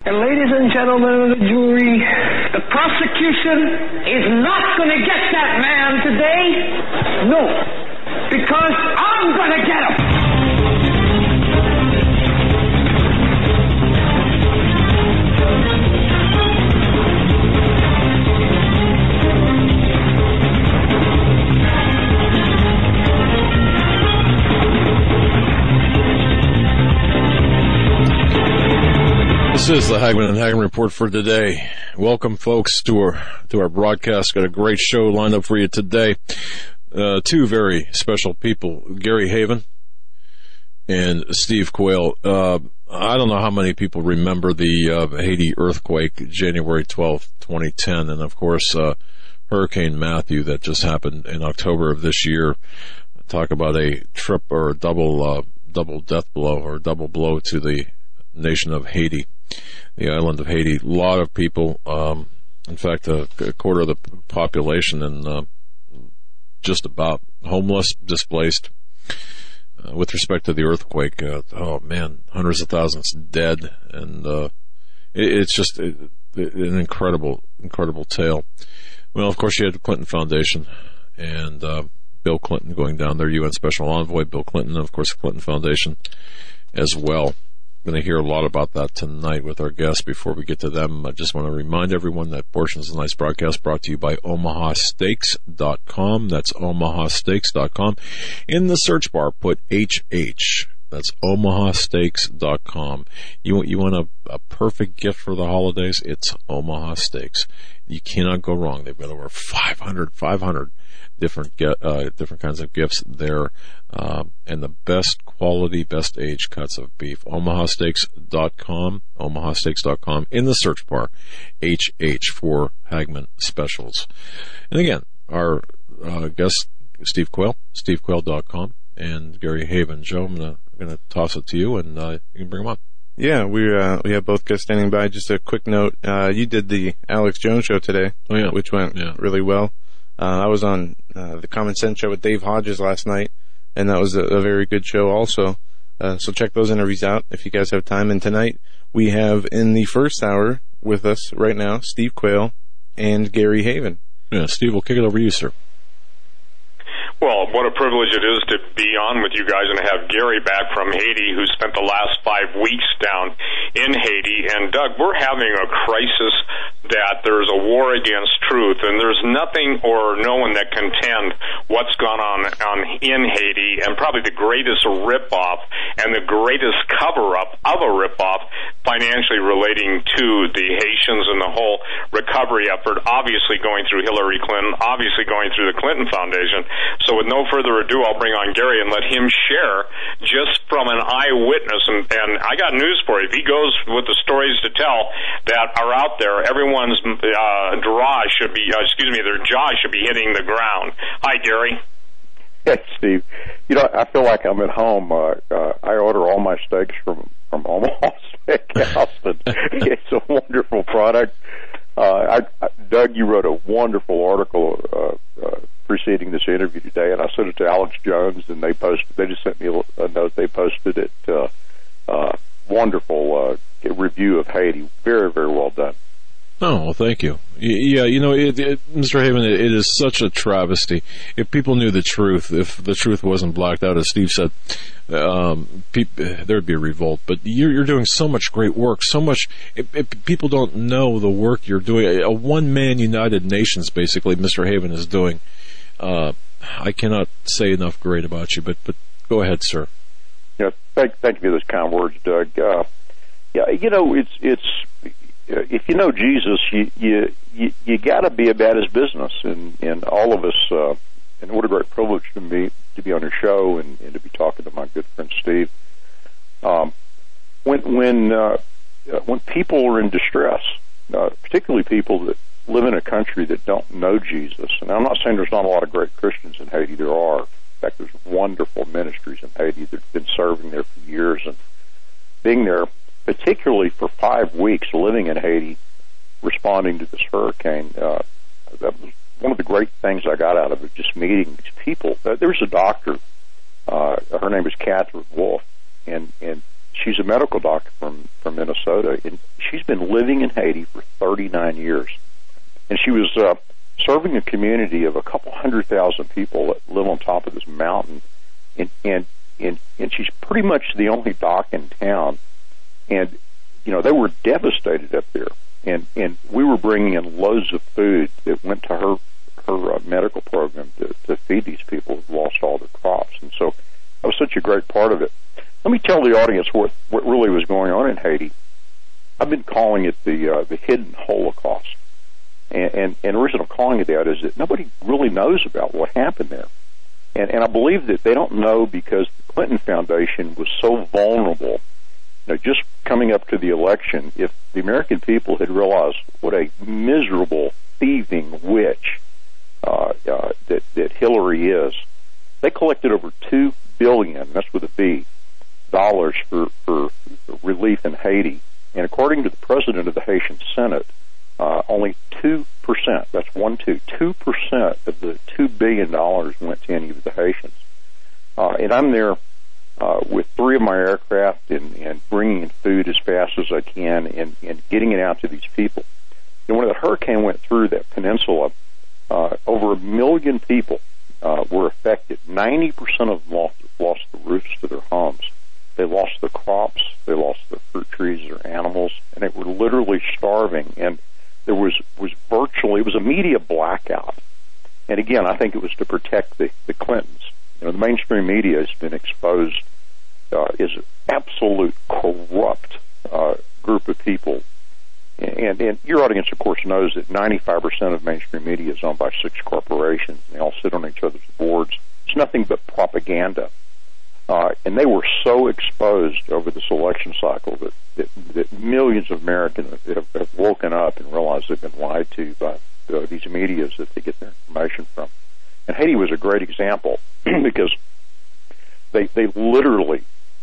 And ladies and gentlemen of the jury, the prosecution is not going to get that man today. No, because I'm going to get him. This is the Hagman and Hagman Report for today. Welcome, folks, to our broadcast. Got a great show lined up for you today. Two very special people, Gary Haven and Steve Quayle. I don't know how many people remember the Haiti earthquake, January 12th, 2010, and of course Hurricane Matthew that just happened in October of this year. Talk about a trip or a double death blow or double blow to the nation of Haiti, the island of Haiti. A lot of people, in fact, a quarter of the population, and just about homeless, displaced. With respect to the earthquake, oh man, hundreds of thousands dead, and it's just an incredible tale. Well, of course, you had the Clinton Foundation and Bill Clinton going down there, UN Special Envoy Bill Clinton, and of course the Clinton Foundation as well. Going to hear a lot about that tonight with our guests. Before we get to them, I just want to remind everyone that portions of tonight's broadcast brought to you by OmahaSteaks.com. That's OmahaSteaks.com. In the search bar, put HH. That's OmahaSteaks.com. You want a perfect gift for the holidays? It's Omaha Steaks. You cannot go wrong. They've got over 500 different kinds of gifts there, and the best quality, best age cuts of beef. OmahaSteaks.com, OmahaSteaks.com. In the search bar, HH for Hagman Specials. And again, our guest, Steve Quayle, SteveQuayle.com, and Gary Haven. Joe, I'm gonna toss it to you, and you can bring them up. Yeah, we have both guests standing by. Just a quick note: you did the Alex Jones show today, which went really well. I was on the Common Sense show with Dave Hodges last night, and that was a very good show also. So check those interviews out if you guys have time. And tonight we have in the first hour with us right now Steve Quayle and Gary Haven. Yeah, Steve, we'll kick it over to you, sir. Well, what a privilege it is to be on with you guys and have Gary back from Haiti, who spent the last 5 weeks down in Haiti. And, Doug, we're having a crisis that there's a war against truth, and there's nothing or no one that contend what's gone on in Haiti, and probably the greatest ripoff and the greatest cover-up of a ripoff financially relating to the Haitians and the whole recovery effort, obviously going through Hillary Clinton, obviously going through the Clinton Foundation. So with no further ado, I'll bring on Gary and let him share just from an eyewitness. And I got news for you. If he goes with the stories to tell that are out there, everyone's their jaw should be hitting the ground. Hi, Gary. Hey, Steve. I feel like I'm at home. I order all my steaks from Omaha Steakhouse, and it's a wonderful product. Doug, you wrote a wonderful article preceding this interview today, and I sent it to Alex Jones, and they just sent me a note. They posted it. Wonderful review of Haiti. Very, very well done. Oh, well, thank you. Yeah, Mr. Haven, it is such a travesty. If people knew the truth, if the truth wasn't blacked out, as Steve said, there'd be a revolt. But you're doing so much great work, so much. If people don't know the work you're doing, a one-man United Nations, basically, Mr. Haven is doing. I cannot say enough great about you, but go ahead, sir. Yeah, thank you for those kind words, Doug. It's if you know Jesus, you got to be about his business, and all of us. And what a great privilege to be on your show and to be talking to my good friend Steve. When people are in distress, particularly people that live in a country that don't know Jesus, and I'm not saying there's not a lot of great Christians in Haiti. There are. In fact, there's wonderful ministries in Haiti that have been serving there for years, and being there, particularly for 5 weeks, living in Haiti, responding to this hurricane. That was one of the great things I got out of it, just meeting these people. There was a doctor, her name is Catherine Wolf, and she's a medical doctor from Minnesota, and she's been living in Haiti for 39 years. And she was serving a community of a couple 100,000 people that live on top of this mountain, and she's pretty much the only doc in town. And they were devastated up there, and we were bringing in loads of food that went to her medical program to feed these people who lost all their crops. And so that was such a great part of it. Let me tell the audience what really was going on in Haiti. I've been calling it the hidden Holocaust. And the reason I'm calling it that is that nobody really knows about what happened there. And I believe that they don't know because the Clinton Foundation was so vulnerable. Just coming up to the election, if the American people had realized what a miserable, thieving witch that Hillary is, they collected over $2 billion, that's with a B, dollars for relief in Haiti. And according to the president of the Haitian Senate, only 2%, that's 2% of the $2 billion went to any of the Haitians. And I'm there with 3 of my aircraft and bringing in food as fast as I can and getting it out to these people. And when the hurricane went through that peninsula, over 1 million people were affected. 90% of them lost the roofs to their homes. They lost the crops, they lost their fruit trees, their animals, and they were literally starving. And there was virtually, it was a media blackout. And again, I think it was to protect the Clintons. The mainstream media has been exposed as an absolute corrupt group of people. And your audience, of course, knows that 95% of mainstream media is owned by 6 corporations. They all sit on each other's boards. It's nothing but propaganda. And they were so exposed over this election cycle that millions of Americans have woken up and realized they've been lied to by these medias that they get their information from. And Haiti was a great example because they literally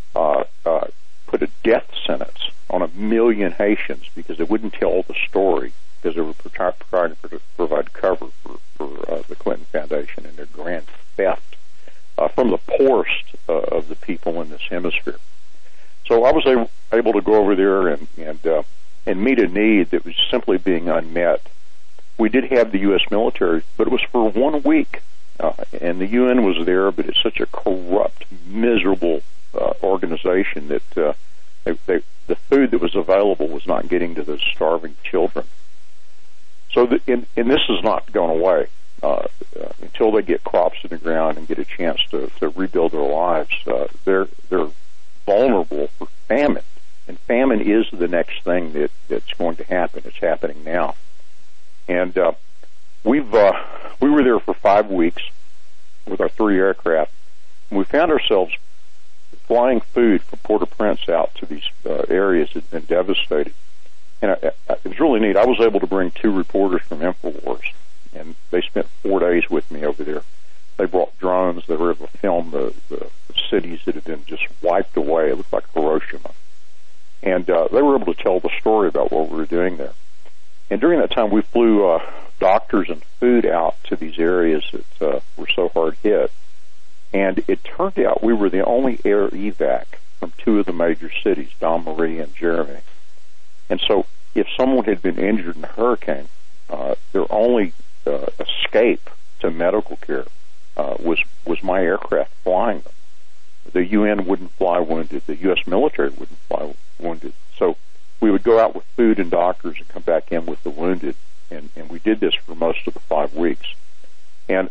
put a death sentence on 1 million Haitians because they wouldn't tell the story because they were trying to provide cover for the Clinton Foundation and their grand theft from the poorest of the people in this hemisphere. So I was able to go over there and meet a need that was simply being unmet. We did have the U.S. military, but it was for 1 week. And the UN was there, but it's such a corrupt, miserable organization that the food that was available was not getting to those starving children. So and this is not going away until they get crops in the ground and get a chance to rebuild their lives. They're vulnerable for famine, and famine is the next thing that's going to happen. It's happening now, and we were there for 5 weeks with our 3 aircraft, and we found ourselves flying food from Port-au-Prince out to these areas that had been devastated. And it was really neat. I was able to bring 2 reporters from InfoWars, and they spent 4 days with me over there. They brought drones. They were able to film the cities that had been just wiped away. It looked like Hiroshima. And they were able to tell the story about what we were doing there. And during that time, we flew doctors and food out to these areas that were so hard hit. And it turned out we were the only air evac from 2 of the major cities, Dom Marie and Jeremy. And so if someone had been injured in a hurricane, their only escape to medical care was my aircraft flying them. The UN wouldn't fly wounded. The U.S. military wouldn't fly wounded. So we would go out with food and doctors and come back in with the wounded. And we did this for most of the 5 weeks. And,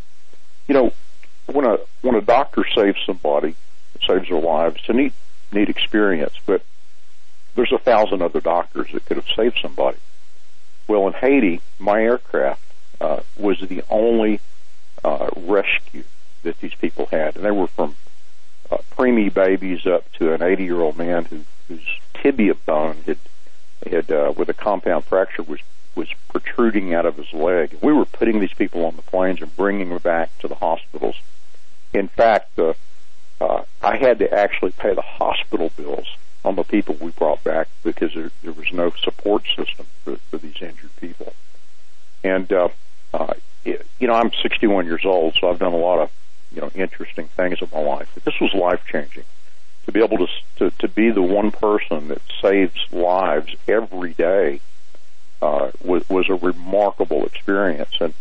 when a doctor saves somebody, it saves their lives, it's a neat experience, but there's 1,000 other doctors that could have saved somebody. Well, in Haiti, my aircraft was the only rescue that these people had, and they were from preemie babies up to an 80-year-old man whose tibia bone had with a compound fracture was protruding out of his leg. We were putting these people on the planes and bringing them back to the hospitals. In fact, I had to actually pay the hospital bills on the people we brought back because there was no support system for these injured people. And, I'm 61 years old, so I've done a lot of, interesting things in my life. But this was life-changing. To be able to to be the one person that saves lives every day was a remarkable experience. And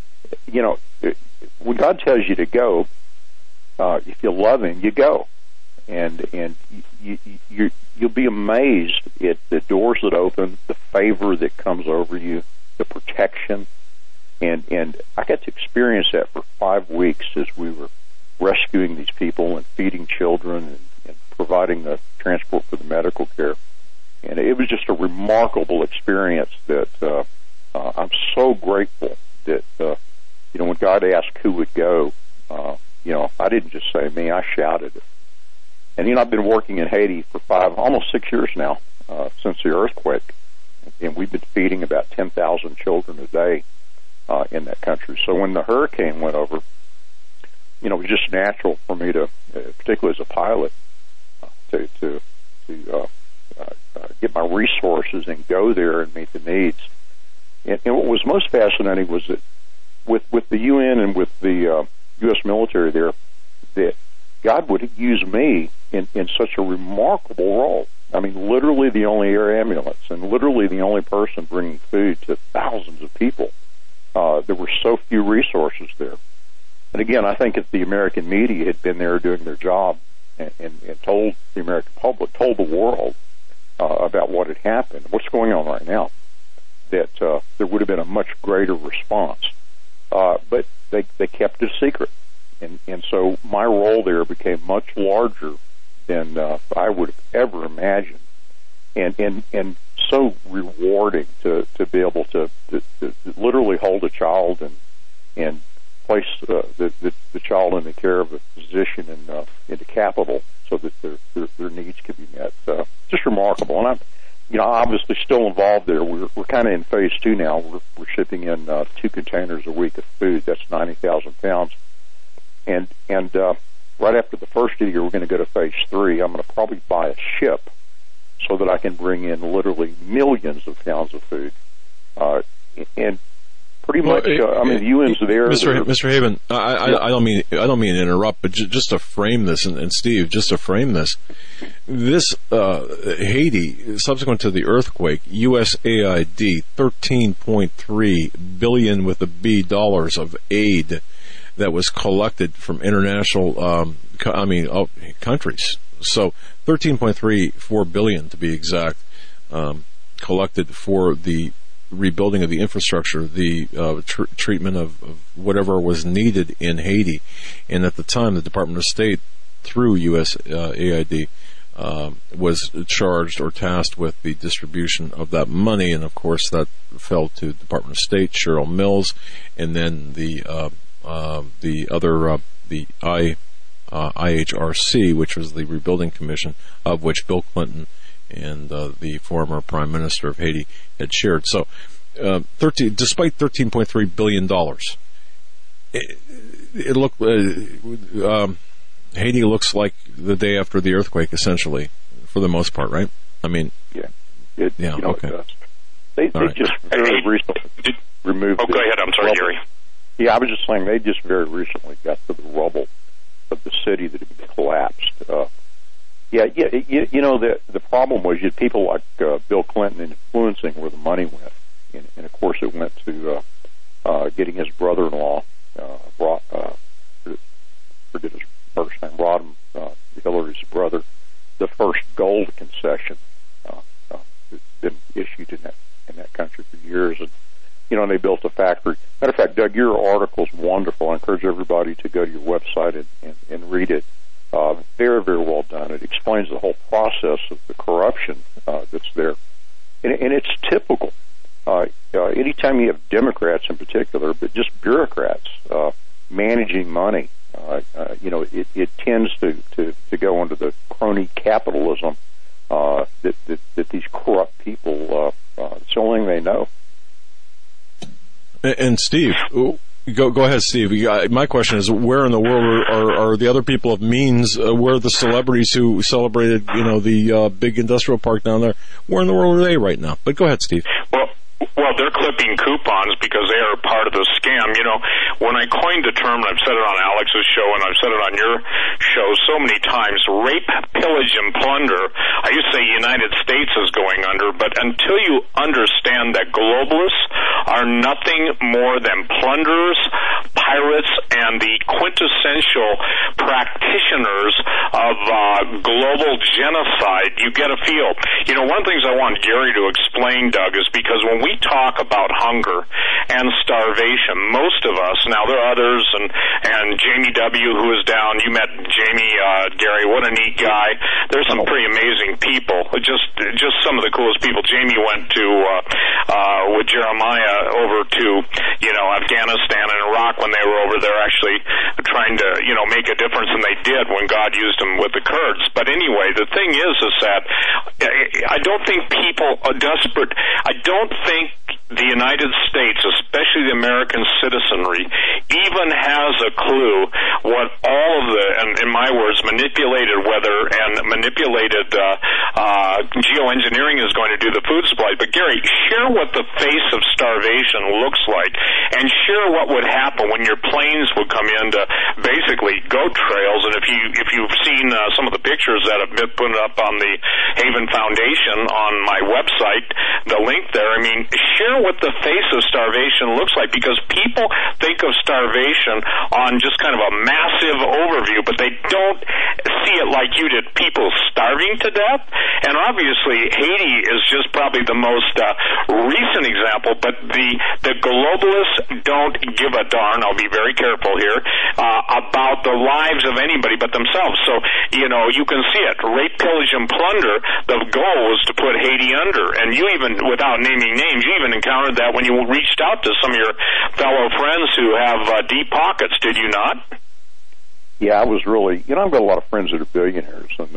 when God tells you to go, if you love Him, you go, and you'll be amazed at the doors that open, the favor that comes over you, the protection, and I got to experience that for 5 weeks as we were rescuing these people and feeding children and providing the transport for the medical care. And it was just a remarkable experience that I'm so grateful that, when God asked who would go, I didn't just say me, I shouted it. And, I've been working in Haiti for almost 6 years now, since the earthquake. And we've been feeding about 10,000 children a day in that country. So when the hurricane went over, it was just natural for me to, particularly as a pilot, to get my resources and go there and meet the needs. And what was most fascinating was that with the UN and with the U.S. military there, that God would use me in such a remarkable role. I mean, literally the only air ambulance and literally the only person bringing food to thousands of people. There were so few resources there. And again, I think if the American media had been there doing their job and told the American public, told the world about what had happened, what's going on right now, that there would have been a much greater response. But they kept it a secret. And so my role there became much larger than I would have ever imagined, and so rewarding to be able to literally hold a child and place the child in the care of a physician in the capital so that their needs can be met. Just remarkable. And I'm obviously still involved there. We're kind of in phase 2 now. We're shipping in 2 containers a week of food. That's 90,000 pounds. And right after the first of the year, we're going to go to phase 3. I'm going to probably buy a ship so that I can bring in literally millions of pounds of food. And pretty much, the UN's there. Mr. Haven, I don't mean to interrupt, but just to frame this, and Steve, just to frame this, Haiti, subsequent to the earthquake, USAID, $13.3 billion with a B dollars of aid that was collected from international, countries. So $13.34 billion to be exact, collected for the rebuilding of the infrastructure, the treatment of whatever was needed in Haiti. And at the time, the Department of State, through USAID, was charged or tasked with the distribution of that money. And of course, that fell to the Department of State, Cheryl Mills, and then the IHRC, which was the Rebuilding Commission, of which Bill Clinton and the former Prime Minister of Haiti had shared. So, despite $13.3 billion, it looked Haiti looks like the day after the earthquake, essentially, for the most part, right? I mean, okay. They right. Just very recently removed. Oh, go ahead. I'm sorry, Gary. Yeah, I was just saying they just very recently got to the rubble of the city that had collapsed. The problem was you had people like Bill Clinton influencing where the money went, and of course it went to getting his brother-in-law, forget his first name, Rodham, Hillary's brother, the first gold concession that's been issued in that country for years, and they built a factory. Matter of fact, Doug, your article's wonderful. I encourage everybody to go to your website and read it. Very, very well done. It explains the whole process of the corruption that's there. And it's typical. Anytime you have Democrats in particular, but just bureaucrats managing money, it tends to go into the crony capitalism that these corrupt people, it's the only thing they know. And Steve, go ahead, Steve. My question is, where in the world are the other people of means? Where are the celebrities who celebrated, the big industrial park down there? Where in the world are they right now? But go ahead, Steve. Well, Well, they're clipping coupons because they are part of the scam. You know, when I coined the term, and I've said it on Alex's show and I've said it on your show so many times, rape, pillage, and plunder, I used to say United States is going under, but until you understand that globalists are nothing more than plunderers, pirates, and the quintessential practitioners of global genocide, you get a feel. You know, one of the things I want Gary to explain, Doug, is because when we talk about hunger and starvation, most of us, now there are others, and Jamie W., who is down, you met Jamie, Gary, what a neat guy. There's some pretty amazing people, just some of the coolest people. Jamie went to, with Jeremiah over to, you know, Afghanistan and Iraq when they were over there actually trying to, you know, make a difference, and they did when God used them with the Kurds. But anyway, the thing is that I don't think people are desperate. I don't think the United States, especially the American citizenry, even has a clue what all of the, and in my words, manipulated weather and manipulated geoengineering is going to do the food supply. But Gary, share what the face of starvation looks like, and share what would happen when your planes would come in to basically goat trails. And if you've seen some of the pictures that have been put up on the Haven Foundation on my website, the link there, I mean, share what the face of starvation looks like, because people think of starvation on just kind of a massive overview, but they don't see it like you did, people starving to death. And obviously Haiti is just probably the most recent example, but the globalists don't give a darn, I'll be very careful here, about the lives of anybody but themselves. So, you know, you can see it, rape, pillage, and plunder. The goal was to put Haiti under, and you even, without naming names, you even encountered that when you reached out to some of your fellow friends who have deep pockets, did you not? Yeah, I was really, you know, I've got a lot of friends that are billionaires, and,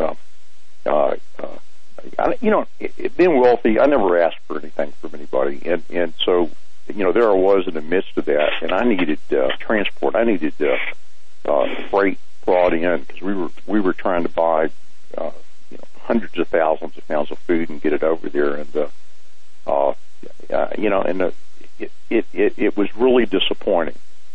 you know, being wealthy, I never asked for anything from anybody, and so, you know, there I was in the midst of that, and I needed transport. I needed freight brought in, because we were trying to buy, you know, hundreds of thousands of pounds of food and get it over there, and you know, and it was really disappointing.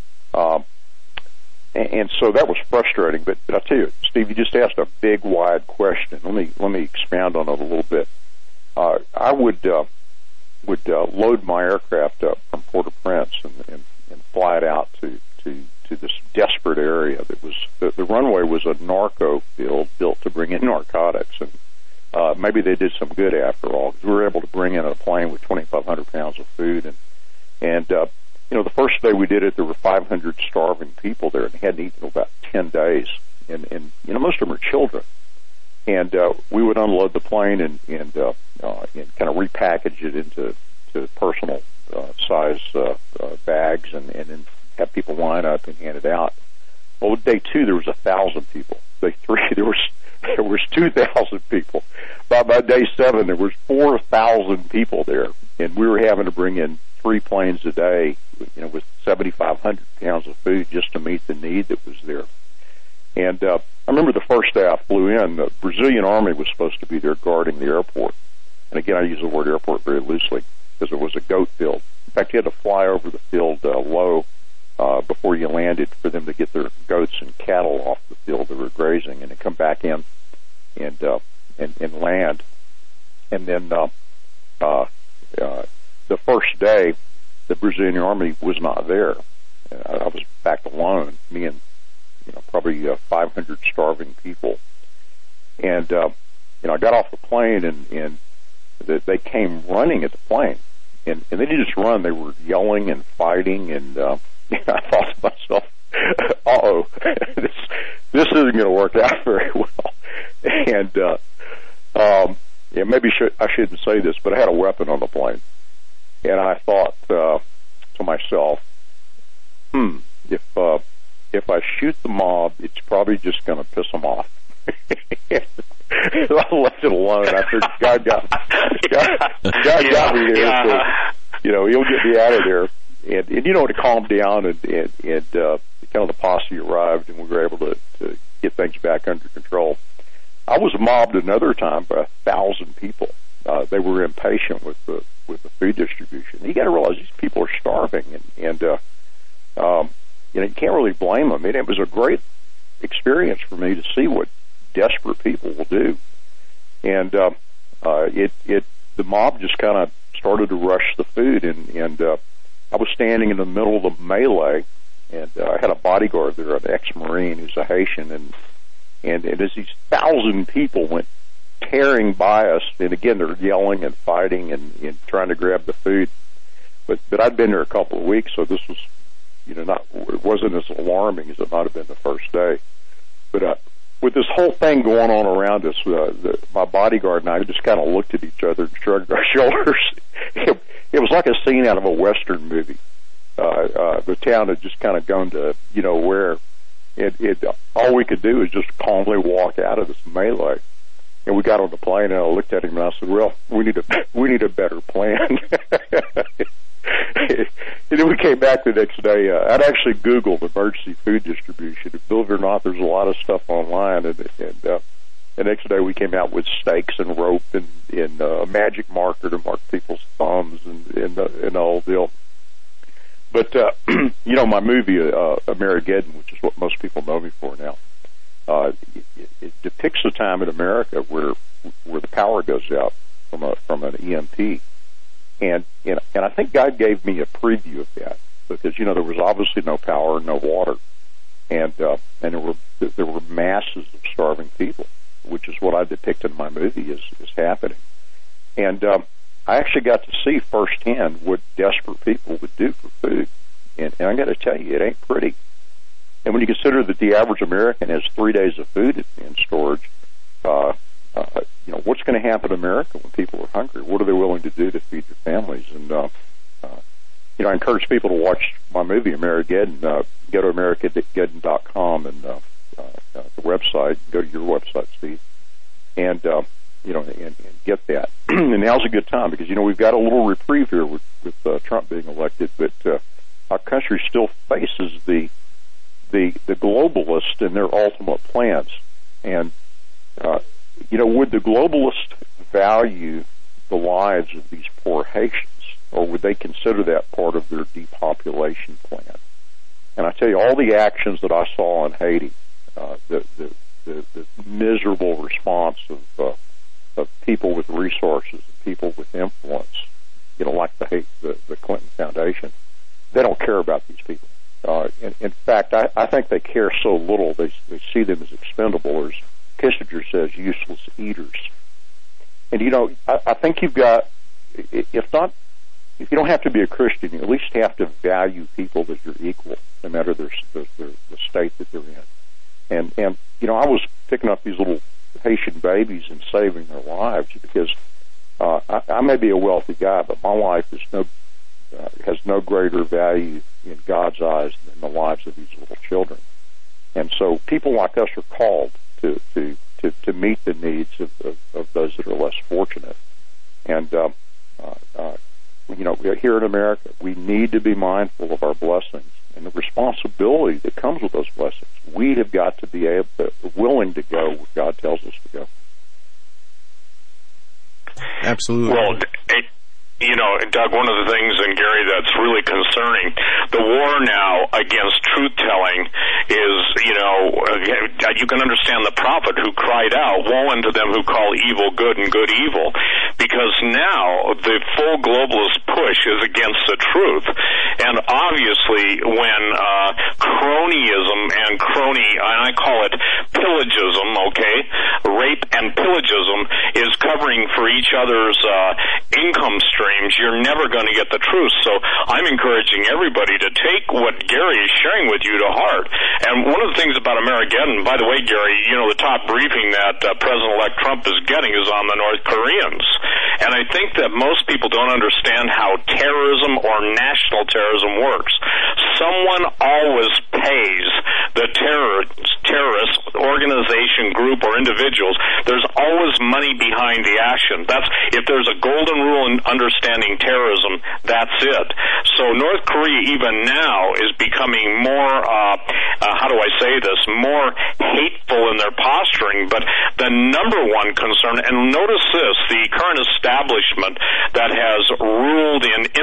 And so that was frustrating. But I'll tell you, Steve, you just asked a big, wide question. Let me expound on it a little bit. I would load my aircraft up from Port-au-Prince and fly it out to this desperate area that was the runway was a narco field built to bring in narcotics, and maybe they did some good after all, because we were able to bring in a plane with 2,500 pounds of food, and you know, the first day we did it, there were 500 starving people there, and they hadn't eaten in about 10 days, and you know, most of them are children, and we would unload the plane and kind of repackage it into personal size bags, and then have people line up and hand it out. Well, day 2 there was 1,000 people. Day 3 there was 2,000 people. By day 7 there was 4,000 people there, and we were having to bring in 3 planes a day, you know, with 7,500 pounds of food just to meet the need that was there. And I remember the first day I flew in, the Brazilian Army was supposed to be there guarding the airport. And again, I use the word airport very loosely because it was a goat field. In fact, you had to fly over the field low before you landed for them to get their goats and cattle off the field that were grazing, and then come back in and land. And then the first day, the Brazilian Army was not there. I was back alone, me and, you know, probably 500 starving people. And you know, I got off the plane, and they came running at the plane, and they didn't just run; they were yelling and fighting. And I thought to myself, "Uh-oh, this isn't going to work out very well." And yeah, maybe I shouldn't say this, but I had a weapon on the plane. And I thought to myself, if I shoot the mob, it's probably just going to piss them off. I left it alone. I figured God got me there. So, you know, he'll get me out of there. And you know, to calm down, and kind of the posse arrived, and we were able to get things back under control. I was mobbed another time by 1,000 people. They were impatient with the food distribution. You got to realize these people are starving, and you can't really blame them. It was a great experience for me to see what desperate people will do, and the mob just kind of started to rush the food, and I was standing in the middle of the melee, and I had a bodyguard there, an ex-Marine who's a Haitian, and as these 1,000 people went tearing by us, and again they're yelling and fighting and trying to grab the food, but I'd been there a couple of weeks, so this was it wasn't as alarming as it might have been the first day. But with this whole thing going on around us, my bodyguard and I just kind of looked at each other and shrugged our shoulders. It was like a scene out of a Western movie. The town had just kind of gone to, where all we could do is just calmly walk out of this melee. And we got on the plane, and I looked at him and I said, "Well, we need a better plan." And then we came back the next day. I'd actually Googled emergency food distribution. Believe it or not, there's a lot of stuff online. And the next day we came out with stakes and rope and a magic marker to mark people's thumbs and the whole deal. But my movie Amerigeddon, which is what most people know me for now, it depicts the time in America where the power goes out from an EMP. And I think God gave me a preview of that because there was obviously no power, no water, and there were masses of starving people, which is what I depict in my movie is happening. And I actually got to see firsthand what desperate people would do for food, and I got to tell you, it ain't pretty. And when you consider that the average American has 3 days of food in storage, what's going to happen in America when people are hungry? What are they willing to do to feed their families? And, I encourage people to watch my movie, Amerigeddon. Go to Amerigeddon.com and the website. Go to your website, Steve, and get that. And now's a good time because, we've got a little reprieve here with Trump being elected, but our country still faces the globalists and their ultimate plans. And, would the globalists value the lives of these poor Haitians, or would they consider that part of their depopulation plan? And I tell you, all the actions that I saw in Haiti, the miserable response of people with resources, people with influence, like the Clinton Foundation, they don't care about these people. In fact, I think they care so little they see them as expendable, as Kissinger says, useless eaters. And I think you've got, if you don't have to be a Christian, you at least have to value people as your equal, no matter the state that they're in. And I was picking up these little Haitian babies and saving their lives because I may be a wealthy guy, but my life has no greater value in God's eyes than the lives of these little children. And so people like us are called to meet the needs of those that are less fortunate. And here in America, we need to be mindful of our blessings and the responsibility that comes with those blessings. We have got to be willing to go where God tells us to go. Absolutely. Well, Doug, one of the things, and Gary, that's really concerning, the war now against truth-telling is, you can understand the prophet who cried out, "Woe unto them who call evil good and good evil," because now the full globalist push is against the truth. And obviously when cronyism and I call it pillagism, okay, rape and pillagism is covering for each other's income streams, you're never going to get the truth. So I'm encouraging everybody to take what Gary is sharing with you to heart. And one of the things about Amerigeddon, by the way, Gary, the top briefing that President-elect Trump is getting is on the North Koreans. And I think that most people don't understand how terrorism or national terrorism works. Someone always pays the terrorist organization, group, or individuals. There's always money behind the action. If there's a golden rule in understanding terrorism, that's it. So North Korea even now is becoming more, more hateful in their posturing. But the number one concern, and notice this, the current establishment that has ruled in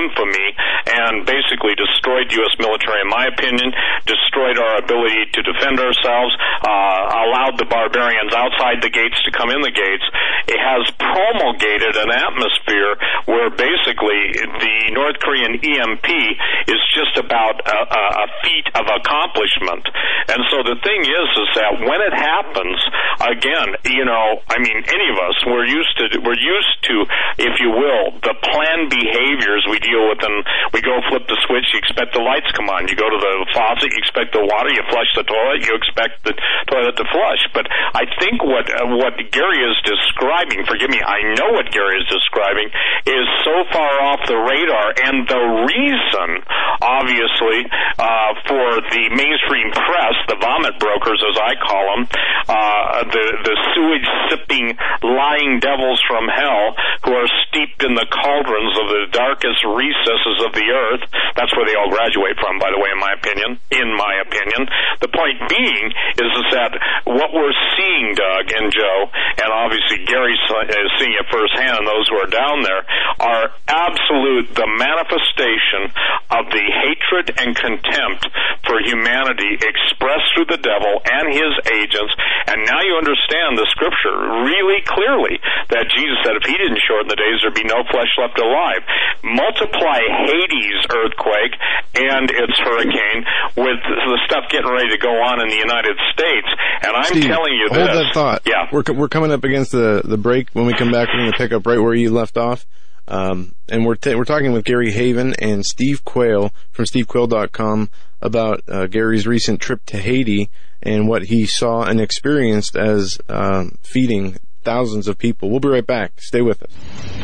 infamy and basically destroyed U.S. military, in my opinion, destroyed our ability to defend ourselves, allowed the barbarians outside the gates to come in the gates. It has promulgated an atmosphere where basically the North Korean EMP is just about a feat of accomplishment. And so the thing is that when it happens, again, any of us, we're used to, if you will, the planned behaviors we deal with, and we go flip the switch, you expect the lights come on. You go to the faucet, you expect the water, you flush the toilet, you expect the toilet to flush. But I think what Gary is describing, forgive me, I know what Gary is describing, is so far off the radar, and the reason, obviously, for the mainstream press, the vomit brokers, as I call them, the sewage-sipping, lying devils from hell who are steeped in the cauldrons of the darkest recesses of the earth. That's where they all graduate from, by the way, in my opinion. The point being is that what we're seeing, Doug and Joe, and obviously Gary is seeing it firsthand, and those who are down there, are the manifestation of the hatred and contempt for humanity expressed through the devil and his agents. And now you understand the scripture really clearly that Jesus said if he didn't shorten the days, there'd be no flesh left alive. Multiply Hades earthquake and its hurricane with the stuff getting ready to go on in the United States. And I'm Steve, telling you hold that thought. Yeah. We're coming up against the break. When we come back, we're going to pick up right where you left off. And we're talking with Gary Haven and Steve Quayle from SteveQuayle.com about Gary's recent trip to Haiti and what he saw and experienced as feeding thousands of people. We'll be right back. Stay with us.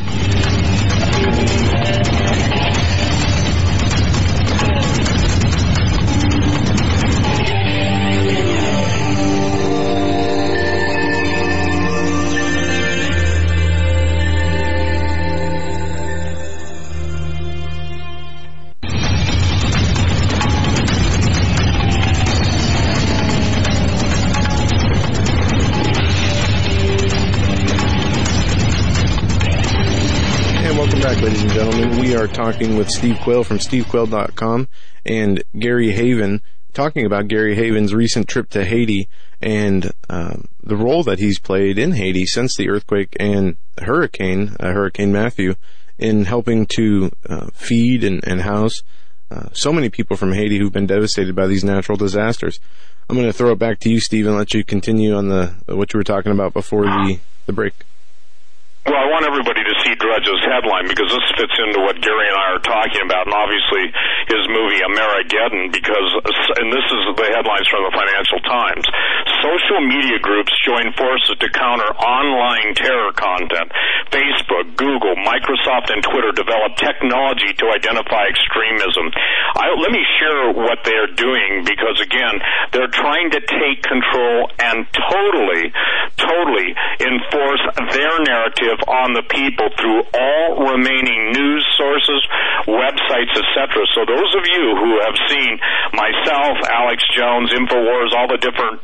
Ladies and gentlemen, we are talking with Steve Quayle from SteveQuayle.com and Gary Haven, talking about Gary Haven's recent trip to Haiti and the role that he's played in Haiti since the earthquake and Hurricane Matthew, in helping to feed and house so many people from Haiti who've been devastated by these natural disasters. I'm going to throw it back to you, Steve, and let you continue on what you were talking about before the break. Well, I want everybody to see Drudge's headline, because this fits into what Gary and I are talking about, and obviously his movie Amerigeddon, and this is the headlines from the Financial Times. Social media groups join forces to counter online terror content. Facebook, Google, Microsoft, and Twitter develop technology to identify extremism. Let me share what they're doing, because, again, they're trying to take control and totally enforce their narrative on the people through all remaining news sources, websites, etc. So those of you who have seen myself, Alex Jones, InfoWars, all the different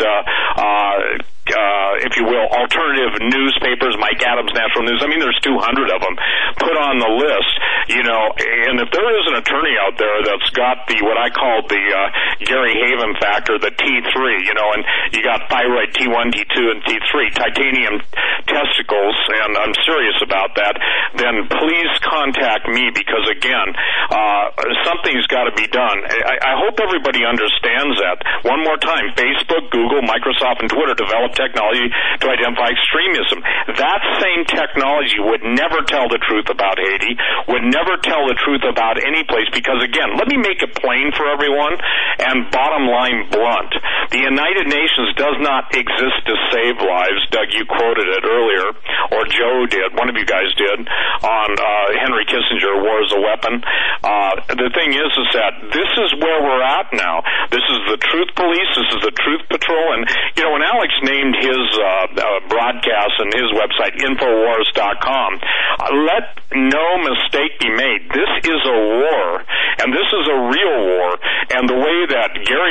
if you will, alternative newspapers, Mike Adams Natural News, I mean, there's 200 of them put on the list, and if there is an attorney out there that's got what I call the Gary Haven factor, the T3, and you got thyroid T1, T2, and T3, titanium testicles, and I'm serious about that, then please contact me, because, again, something's got to be done. I hope everybody understands that. One more time, Facebook, Google, Microsoft, and Twitter develop technology to identify extremism. That same technology would never tell the truth about Haiti, would never tell the truth about any place, because, again, let me make it plain for everyone and bottom line blunt. The United Nations does not exist to save lives. Doug, you quoted it earlier, or Joe did, one of you guys did, on Henry Kissinger, War is a Weapon. The thing is that this is where we're at now. This is the Truth Police, this is the Truth Patrol, and, when Alex named his broadcast and his website, Infowars.com, let no mistake be made. This is a war, and this is a real war, and the way that Gary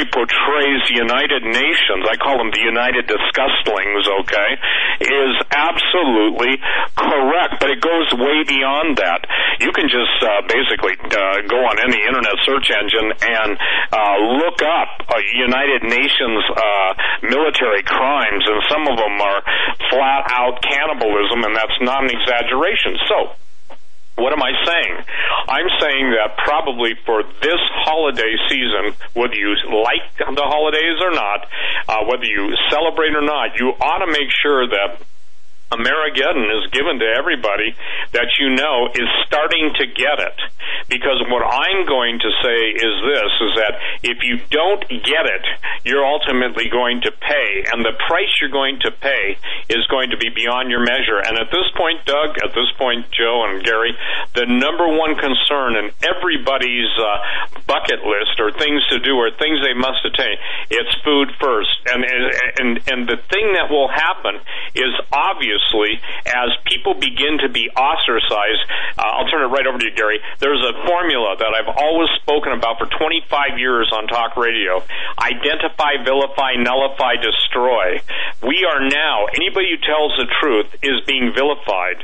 Gary portrays the United Nations, I call them the United Disgustlings, okay, is absolutely correct, but it goes way beyond that. You can just basically go on any internet search engine and look up United Nations military crimes, and some of them are flat-out cannibalism, and that's not an exaggeration. So, what am I saying? I'm saying that probably for this holiday season, whether you like the holidays or not, whether you celebrate or not, you ought to make sure that Amerigeddon is given to everybody that you know is starting to get it. Because what I'm going to say is this, is that if you don't get it, you're ultimately going to pay. And the price you're going to pay is going to be beyond your measure. And at this point, Doug, at this point, Joe and Gary, the number one concern in everybody's bucket list or things to do or things they must attain, it's food first. And the thing that will happen is obvious. As people begin to be ostracized, I'll turn it right over to you, Gary. There's a formula that I've always spoken about for 25 years on talk radio. Identify, vilify, nullify, destroy. We are now, anybody who tells the truth is being vilified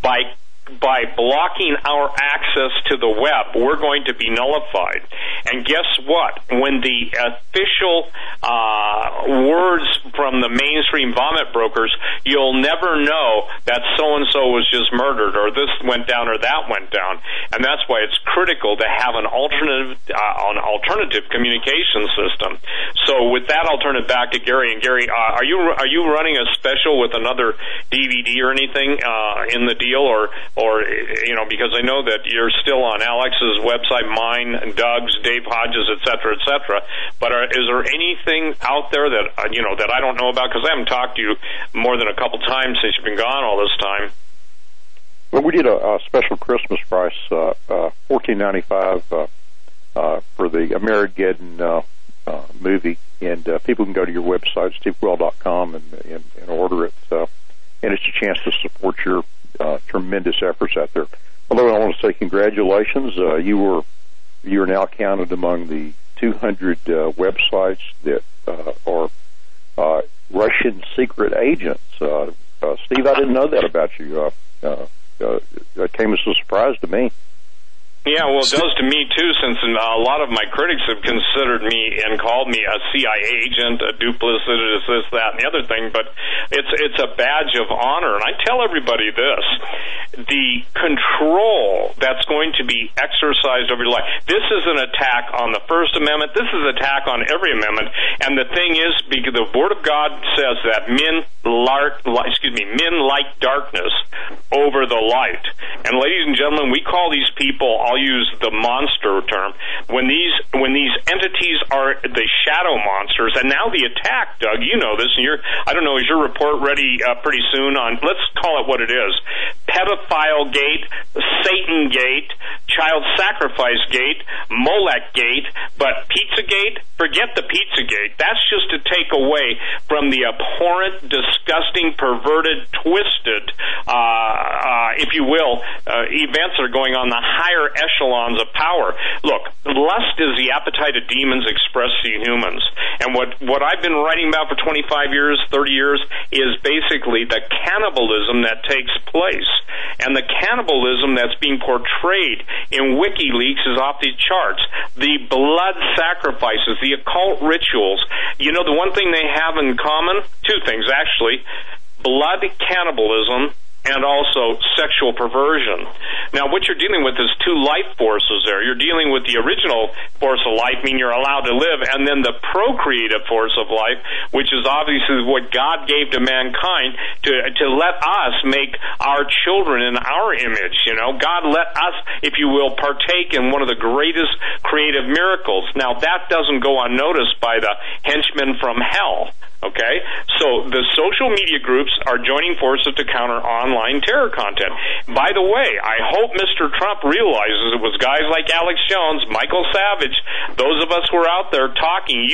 by blocking our access to the web. We're going to be nullified. And guess what? When the official words from the mainstream vomit brokers, you'll never know that so-and-so was just murdered, or this went down, or that went down. And that's why it's critical to have an alternative communication system. So with that, I'll turn it back to Gary. And Gary, are you running a special with another DVD or anything in the deal, or because I know that you're still on Alex's website, mine, Doug's, Dave Hodges, et cetera, but is there anything out there that that I don't know about? Because I haven't talked to you more than a couple times since you've been gone all this time. Well, we did a special Christmas price, $14.95 for the Amerigeddon movie, and people can go to your website, stevewell.com, and order it. And it's a chance to support your tremendous efforts out there. Although I want to say congratulations, you are now counted among the 200 websites that are Russian secret agents. Steve, I didn't know that about you. That came as a surprise to me. Yeah, well, it does to me, too, since a lot of my critics have considered me and called me a CIA agent, a duplicitous, this, that, and the other thing, but it's a badge of honor. And I tell everybody this, the control that's going to be exercised over your life, this is an attack on the First Amendment, this is an attack on every amendment, and the thing is, because the Word of God says that men like darkness over the light. And ladies and gentlemen, we call these people, I'll use the monster term, when these entities are the shadow monsters, and now the attack, Doug, you know this, and I don't know, is your report ready pretty soon on, let's call it what it is, pedophile gate, Satan gate, child sacrifice gate, Molech gate, but Pizzagate, forget the Pizzagate. That's just to take away from the abhorrent, disgusting, perverted, twisted, if you will, events that are going on the higher echelons of power. Look, lust is the appetite of demons expressed to humans. And what I've been writing about for 25 years, 30 years, is basically the cannibalism that takes place. And the cannibalism that's being portrayed in WikiLeaks is off the charts. The blood sacrifices, the occult rituals. You know, the one thing they have in common, two things actually, blood cannibalism and also sexual perversion. Now, what you're dealing with is two life forces there. You're dealing with the original force of life, meaning you're allowed to live, and then the procreative force of life, which is obviously what God gave to mankind to let us make our children in our image. You know, God let us, if you will, partake in one of the greatest creative miracles. Now, that doesn't go unnoticed by the henchmen from hell. Okay? So the social media groups are joining forces to counter online terror content. By the way, I hope Mr. Trump realizes it was guys like Alex Jones, Michael Savage, those of us who are out there talking,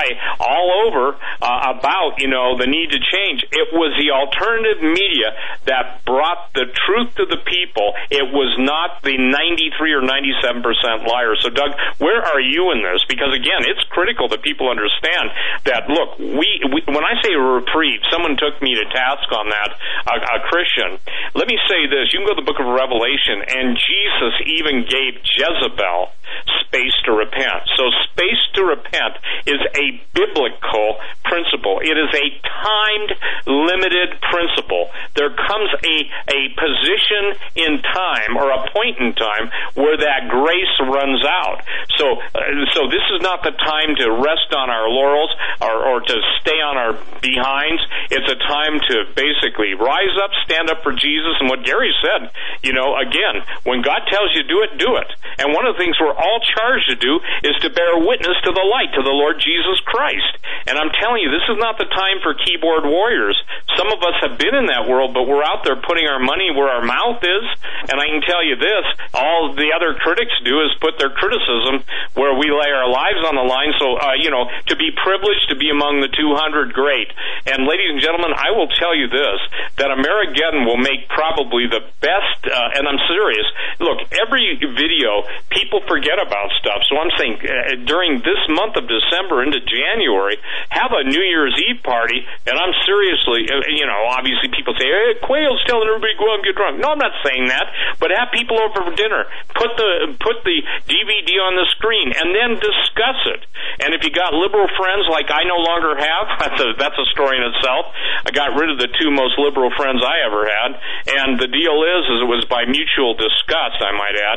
all over, about, the need to change. It was the alternative media that brought the truth to the people. It was not the 93 or 97% liars. So, Doug, where are you in this? Because, again, it's critical that people understand that, look, when I say reprieve, someone took me to task on that, a Christian. Let me say this. You can go to the book of Revelation, and Jesus even gave Jezebel space to repent. So space to repent is a biblical principle. It is a timed, limited principle. There comes a position in time, or a point in time, where that grace runs out. So this is not the time to rest on our laurels or to stay on our behinds. It's a time to basically rise up, stand up for Jesus, and what Gary said, again, when God tells you do it, do it. And one of the things we're all charged to do is to bear witness to the light, to the Lord Jesus Christ. And I'm telling you, this is not the time for keyboard warriors. Some of us have been in that world, but we're out there putting our money where our mouth is. And I can tell you this, all the other critics do is put their criticism where we lay our lives on the line. So, to be privileged to be among the 200, great. And ladies and gentlemen, I will tell you this, that Amerigeddon will make probably the best, and I'm serious. Look, every video, people forget about stuff. So I'm saying during this month of December into January, have a New Year's Eve party, and I'm seriously, obviously people say, hey, Quayle's telling everybody go out and get drunk. No, I'm not saying that, but have people over for dinner. Put the DVD on the screen, and then discuss it. And if you got liberal friends like I no longer have, that's a story in itself. I got rid of the two most liberal friends I ever had, and the deal is it was by mutual disgust, I might add,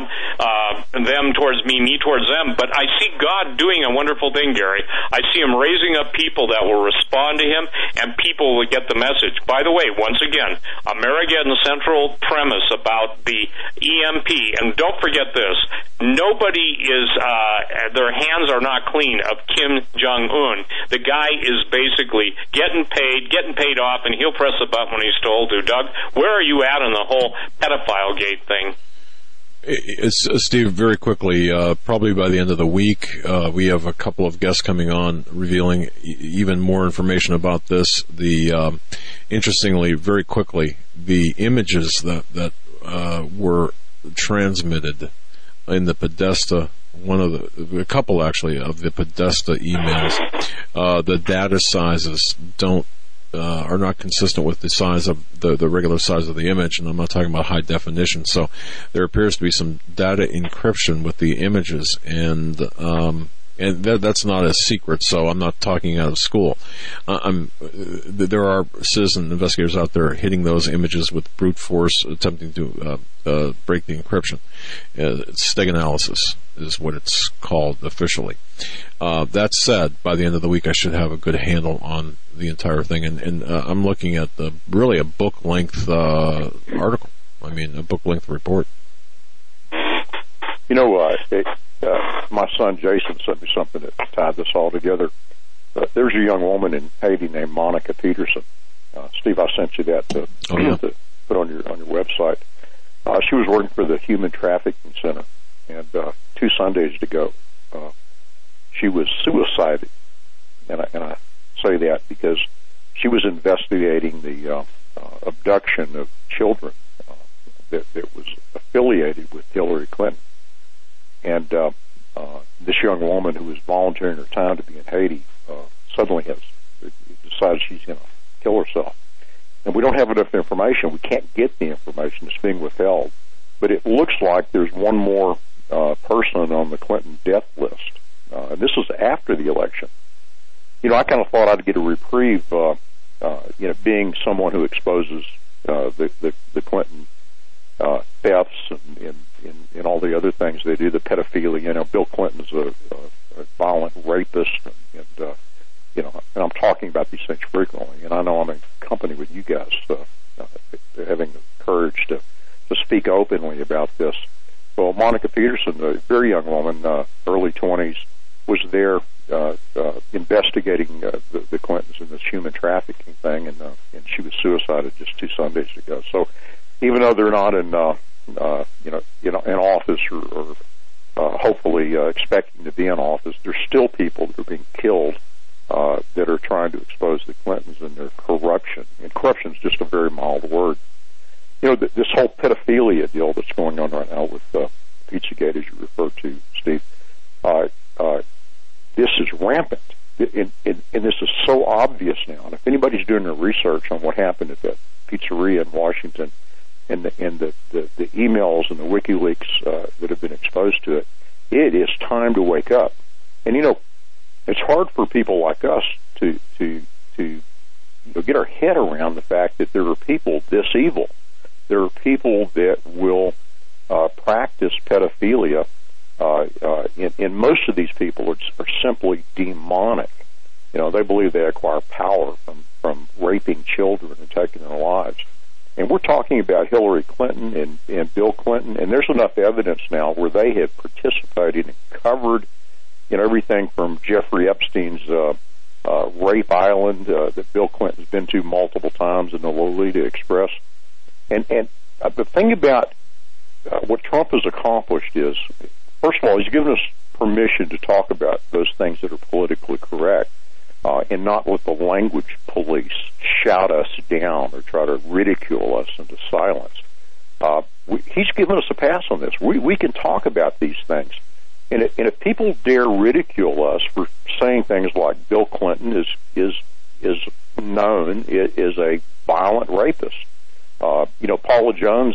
them towards me towards them. But I see God doing a wonderful thing, Gary. I see Him raising up people that will respond to Him, and people will get the message. By the way, once again, Amerigeddon's central premise about the EMP, and don't forget this, nobody is, their hands are not clean of Kim Jong-un. The guy is basically getting paid off, and he'll press the button when he's told to. Doug, where are you at on the whole pedophile gate thing? Steve, very quickly, probably by the end of the week, we have a couple of guests coming on revealing even more information about this. Interestingly, very quickly, the images that were transmitted in the Podesta, a couple actually of the Podesta emails, the data sizes are not consistent with the size of the regular size of the image, and I'm not talking about high definition. So there appears to be some data encryption with the images, and that's not a secret. So I'm not talking out of school. There are citizen investigators out there hitting those images with brute force, attempting to break the encryption. Steg analysis is what it's called officially. That said, by the end of the week, I should have a good handle on the entire thing, and I'm looking at really a book-length article. I mean, a book-length report. My son Jason sent me something that tied this all together. There's a young woman in Haiti named Monica Peterson. Steve, I sent you that to put on your website. She was working for the Human Trafficking Center, and 2 Sundays ago, she was suicided. And I say that because she was investigating the abduction of children that was affiliated with Hillary Clinton. And this young woman who was volunteering her time to be in Haiti suddenly has decided she's going to kill herself. And we don't have enough information. We can't get the information that's being withheld. But it looks like there's one more person on the Clinton death list. And this was after the election. I kind of thought I'd get a reprieve, being someone who exposes the Clinton thefts and all the other things they do, the pedophilia. Bill Clinton's a violent rapist, and I'm talking about these things frequently. And I know I'm in company with you guys, having the courage to speak openly about this. Well, Monica Peterson, a very young woman, early 20s, was there investigating the Clintons and this human trafficking thing, and she was suicided just 2 Sundays ago. So even though they're not in office or hopefully expecting to be in office, there's still people that are being killed that are trying to expose the Clintons and their corruption. And corruption is just a very mild word. This whole pedophilia deal that's going on right now with Pizzagate, as you referred to, Steve, this is rampant. And this is so obvious now. And if anybody's doing their research on what happened at that pizzeria in Washington and the emails and the WikiLeaks that have been exposed to it, it is time to wake up. And, it's hard for people like us to get our head around the fact that there are people this evil. There are people that will practice pedophilia, and most of these people are simply demonic. They believe they acquire power from raping children and taking their lives. And we're talking about Hillary Clinton and Bill Clinton, and there's enough evidence now where they have participated and covered everything from Jeffrey Epstein's rape island that Bill Clinton's been to multiple times in the Lolita Express. And the thing about what Trump has accomplished is, first of all, he's given us permission to talk about those things that are politically correct and not let the language police shout us down or try to ridicule us into silence. He's given us a pass on this. We can talk about these things. And if people dare ridicule us for saying things like Bill Clinton is known as a violent rapist, Paula Jones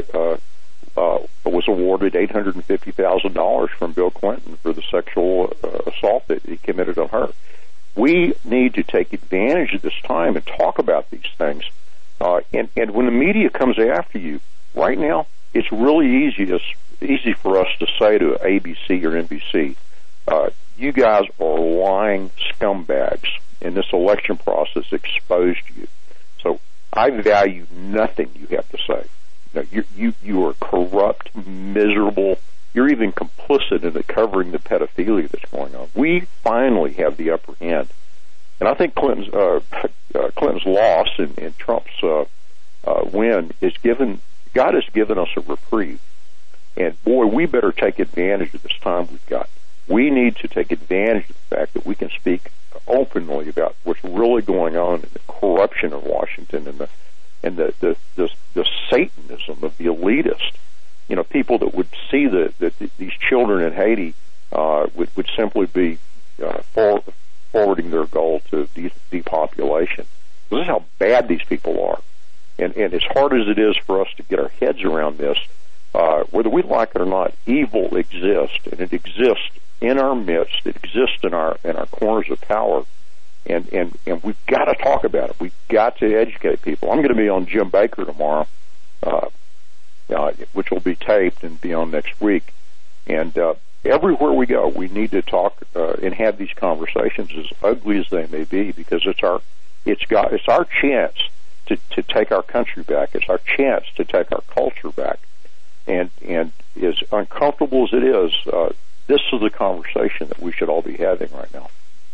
was awarded $850,000 from Bill Clinton for the sexual assault that he committed on her. We need to take advantage of this time and talk about these things. And when the media comes after you, right now, it's really easy for us to say to ABC or NBC, you guys are lying scumbags, and this election process exposed you. So I value nothing you have to say. You are corrupt, miserable. You're even complicit in the covering the pedophilia that's going on. We finally have the upper hand. And I think Clinton's loss and Trump's win is God has given us a reprieve. And boy, we better take advantage of this time we've got. We need to take advantage of the fact that we can speak openly about what's really going on in the corruption of Washington and the Satanism of the elitist. People that would see that these children in Haiti would simply be forwarding their goal to depopulation. This is how bad these people are. And as hard as it is for us to get our heads around this, whether we like it or not, evil exists, and it exists in our midst. It exists in our corners of power, and we've got to talk about it. We've got to educate people. I'm going to be on Jim Baker tomorrow, which will be taped and be on next week. And everywhere we go, we need to talk and have these conversations, as ugly as they may be, because it's our chance to take our country back. It's our chance to take our culture back. And as uncomfortable as it is, this is the conversation that we should all be having right now.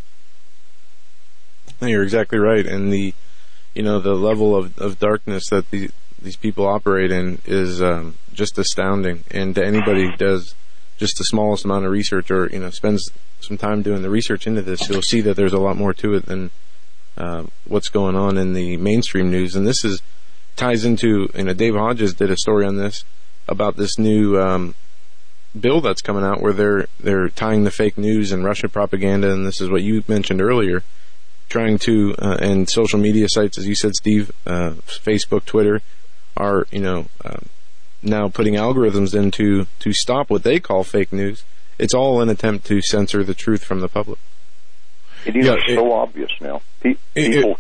No, you're exactly right. And the level of darkness that these people operate in is just astounding. And to anybody who does just the smallest amount of research or spends some time doing the research into this, you'll see that there's a lot more to it than what's going on in the mainstream news. And this ties into, Dave Hodges did a story on this about this new bill that's coming out where they're tying the fake news and Russian propaganda, and this is what you mentioned earlier, trying to and social media sites, as you said, Steve, Facebook, Twitter, are now putting algorithms in to stop what they call fake news. It's all an attempt to censor the truth from the public. It is so obvious now. People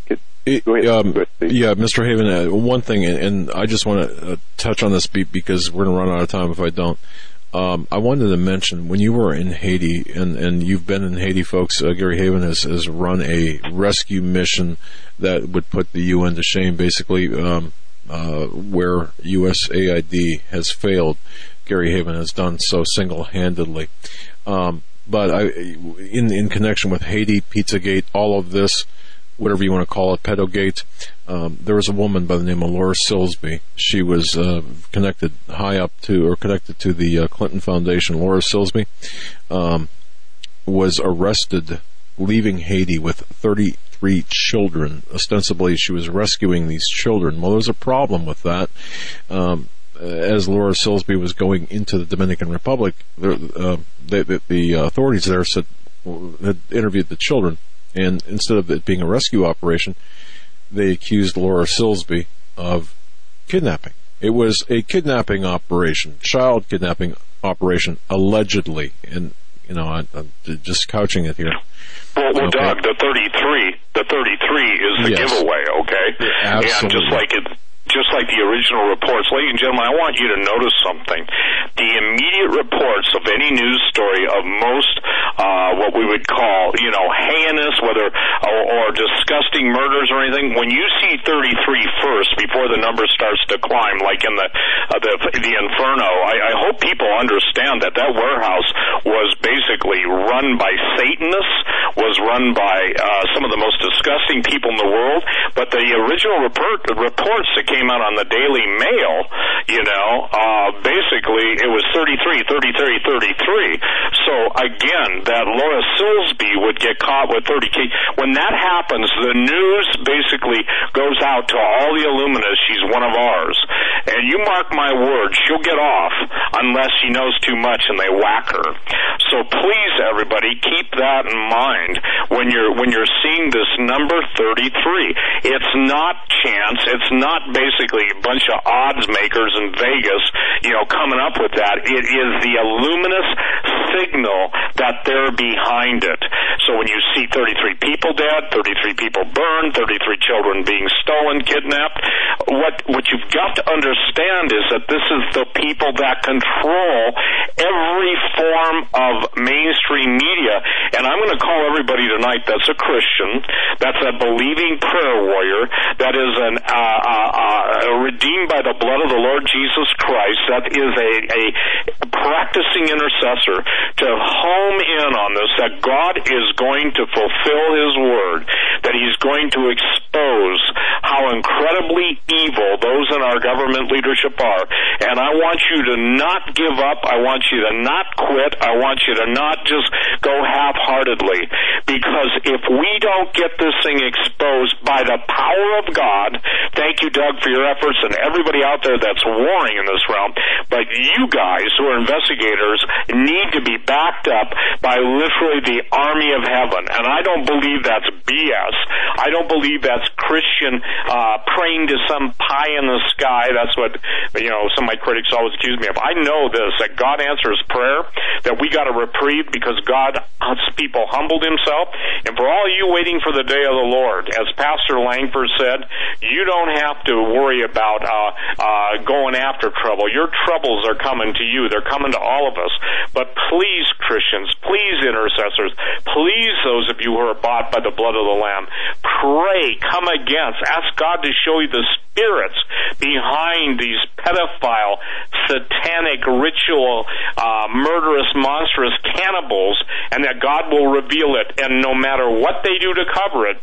Mr. Haven, one thing, and I just want to touch on this because we're going to run out of time if I don't. I wanted to mention, when you were in Haiti, and you've been in Haiti, folks, Gary Haven has run a rescue mission that would put the UN to shame, basically, where USAID has failed. Gary Haven has done so single-handedly. But in connection with Haiti, Pizzagate, all of this, whatever you want to call it, pedogate, there was a woman by the name of Laura Silsby. She was connected to the Clinton Foundation. Laura Silsby was arrested leaving Haiti with 33 children. Ostensibly, she was rescuing these children. Well, there's a problem with that. As Laura Silsby was going into the Dominican Republic, the authorities there had interviewed the children, and instead of it being a rescue operation, they accused Laura Silsby of kidnapping. It was a kidnapping operation, child kidnapping operation, allegedly. And, I'm just couching it here. Well, okay. Doug, the 33 is the giveaway, okay? Absolutely. And just like the original reports, ladies and gentlemen, I want you to notice something. The immediate reports of any news story of most what we would call, heinous, or disgusting murders or anything, when you see 33 first before the number starts to climb, like in the Inferno, I hope people understand that warehouse was basically run by Satanists, was run by some of the most disgusting people in the world, but the original reports that came out on the Daily Mail, basically it was 33. So again, that Laura Silsby would get caught with 30 kids. When that happens, the news basically goes out to all the Illuminists. She's one of ours. And you mark my words, she'll get off unless she knows too much and they whack her. So please, everybody, keep that in mind when you're seeing this number 33. It's not chance. It's not basically a bunch of odds makers in Vegas, coming up with that. It is the Illuminist signal that they're behind it. So when you see 33 people dead, 33 people burned, 33 children being stolen, kidnapped, what you've got to understand is that this is the people that control every form of mainstream media. And I'm going to call everybody tonight that's a Christian, that's a believing prayer warrior, that is redeemed by the blood of the Lord Jesus Christ, that is a practicing intercessor, to home in on this, that God is going to fulfill His word, that He's going to expose how incredibly evil those in our government leadership are. And I want you to not give up. I want you to not quit. I want you to not just go half-heartedly. Because if we don't get this thing exposed by the power of God, thank you, Doug, for your efforts, and everybody out there that's warring in this realm, but you guys who are investigators need to be backed up by literally the army of heaven. And I don't believe that's BS. I don't believe that's Christian praying to some pie in the sky. That's what, some of my critics always accuse me of. I know this, that God answers prayer, that we got a reprieve because God's people humbled Himself. And for all you waiting for the day of the Lord, as Pastor Langford said, you don't have to worry about going after trouble. Your troubles are coming to you. They're coming to all of us. But please, Christians, please, intercessors, please, those of you who are bought by the blood of the Lamb, pray, come against, ask God to show you the spirits behind these pedophile, satanic, ritual, murderous, monstrous cannibals, and that God will reveal it. And no matter what they do to cover it,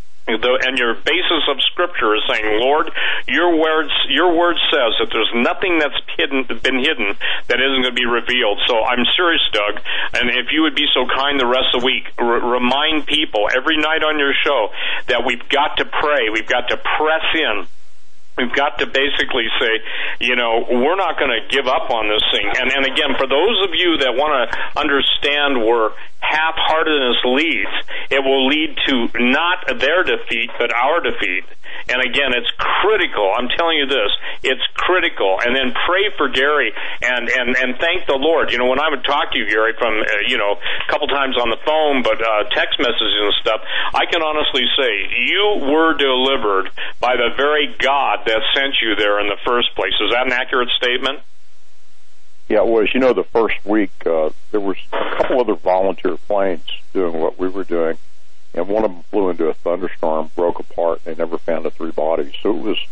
and your basis of Scripture is saying, Lord, your word says that there's nothing that's been hidden that isn't going to be revealed. So I'm serious, Doug, and if you would be so kind the rest of the week, remind people every night on your show that we've got to pray, we've got to press in. We've got to basically say, we're not going to give up on this thing. And again, for those of you that want to understand where half-heartedness leads, it will lead to not their defeat, but our defeat. And again, it's critical. I'm telling you this, it's critical. And then pray for Gary and thank the Lord. When I would talk to you, Gary, from, a couple times on the phone, but text messages and stuff, I can honestly say you were delivered by the very God that sent you there in the first place. Is that an accurate statement? Yeah, it was. The first week, there was a couple other volunteer planes doing what we were doing, and one of them flew into a thunderstorm, broke apart, and they never found the 3 bodies. So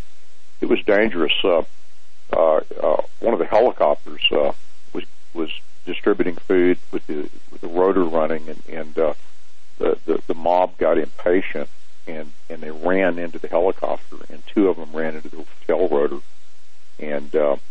it was dangerous. One of the helicopters was distributing food with the rotor running, and the mob got impatient, and they ran into the helicopter, and two of them ran into the tail rotor, and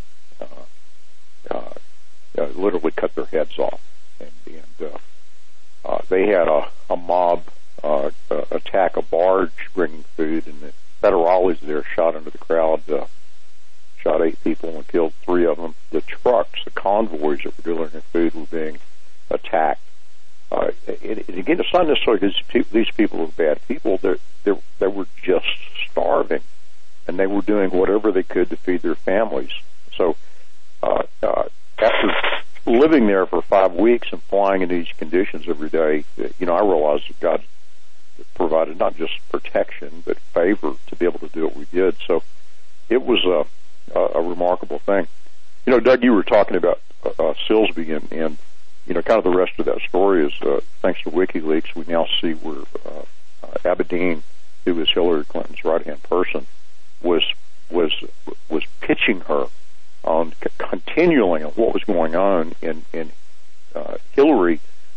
literally cut their heads off. And they had a mob attack a barge bringing food, and the federales there shot into the crowd, shot 8 people and killed 3 of them. The trucks, the convoys that were delivering food, were being attacked. And again, it's not necessarily these people were bad people. They were just starving, and they were doing whatever they could to feed their families. So after living there for 5 weeks and flying in these conditions every day, I realized that God provided not just protection but favor to be able to do what we did. So it was a remarkable thing. Doug, you were talking about Silsby, and kind of the rest of that story is thanks to WikiLeaks, we now see where Abedin, who was Hillary Clinton's right-hand person, was pitching her on continually on what was going on, and Hillary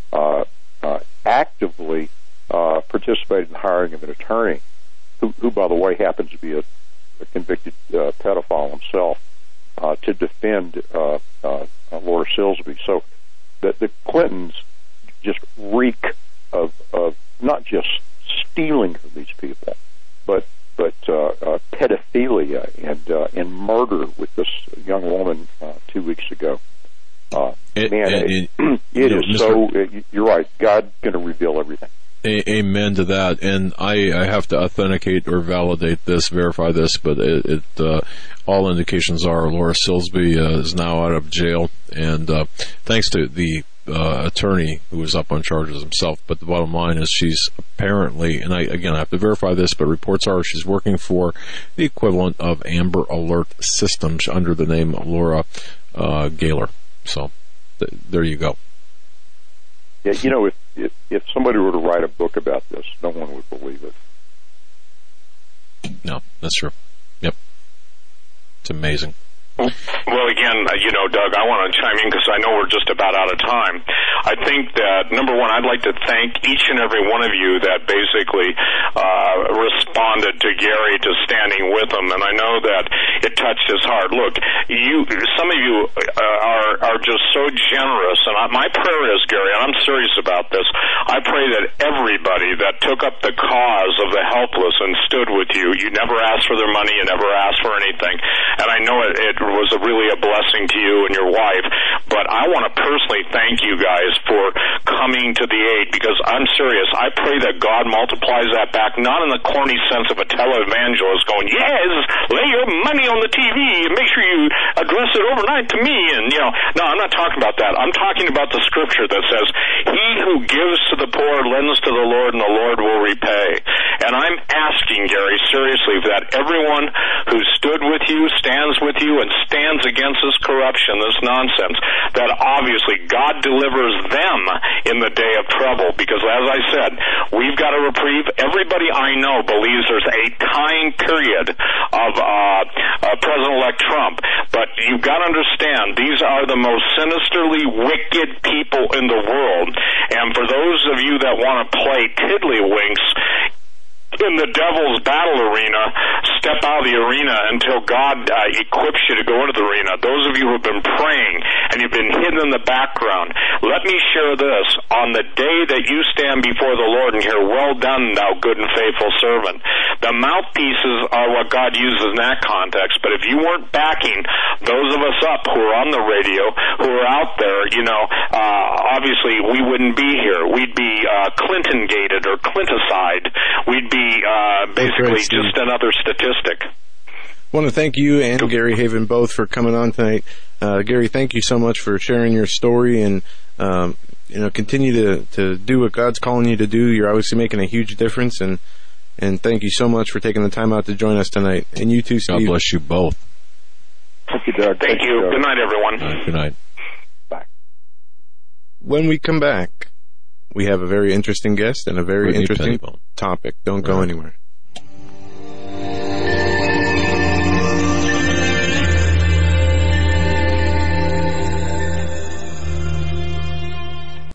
actively participated in the hiring of an attorney who, by the way, happens to be a convicted pedophile himself, to defend Laura Silsby. So the Clintons just reek of not just stealing from these people, but pedophilia and murder with this young woman 2 weeks ago. It is so. You're right. God's going to reveal everything. Amen to that. And I have to authenticate or validate this, verify this, but all indications are Laura Silsby is now out of jail, and thanks to the attorney who was up on charges himself. But the bottom line is she's apparently, and I have to verify this, but reports are she's working for the equivalent of Amber Alert Systems under the name Laura Gaylor. So there you go. Yeah, if somebody were to write a book about this, no one would believe it. No, that's true. Yep. It's amazing. Well, again, Doug, I want to chime in because I know we're just about out of time. I think that, number one, I'd like to thank each and every one of you that basically responded to Gary, to standing with him, and I know that it touched his heart. Look, some of you are just so generous, and my prayer is, Gary, and I'm serious about this, I pray that everybody that took up the cause of the helpless and stood with you, you never asked for their money, you never asked for anything, and I know it was really a blessing to you and your wife, but I want to personally thank you guys for coming to the aid, because I'm serious. I pray that God multiplies that back, not in the corny sense of a televangelist going, yes, lay your money on the TV and make sure you address it overnight to me, and no, I'm not talking about that. I'm talking about the scripture that says, he who gives to the poor lends to the Lord, and the Lord will repay. And I'm asking, Gary, seriously, that everyone who stood with you, stands with you, and stands against this corruption, this nonsense, that obviously God delivers them in the day of trouble. Because as I said, we've got a reprieve. Everybody I know believes there's a time period of President-elect Trump. But you've got to understand, these are the most sinisterly wicked people in the world. And for those of you that want to play tiddlywinks in the devil's battle arena, step out of the arena until God equips you to go into the arena. Those of you who have been praying and you've been hidden in the background, let me share this. On the day that you stand before the Lord and hear, well done, thou good and faithful servant, the mouthpieces are what God uses in that context. But if you weren't backing those of us up who are on the radio, who are out there, obviously we wouldn't be here. We'd be Clinton-gated or Clinticide. We'd be basically just another statistic. I want to thank you and Gary Haven both for coming on tonight. Gary, thank you so much for sharing your story, and continue to do what God's calling you to do. You're obviously making a huge difference, and thank you so much for taking the time out to join us tonight. And you too, Steve. God bless you both. Thank you, Doug. Thank you. Good night, everyone. Good night. Bye. When we come back, we have a very interesting guest and a very interesting topic. Don't go anywhere.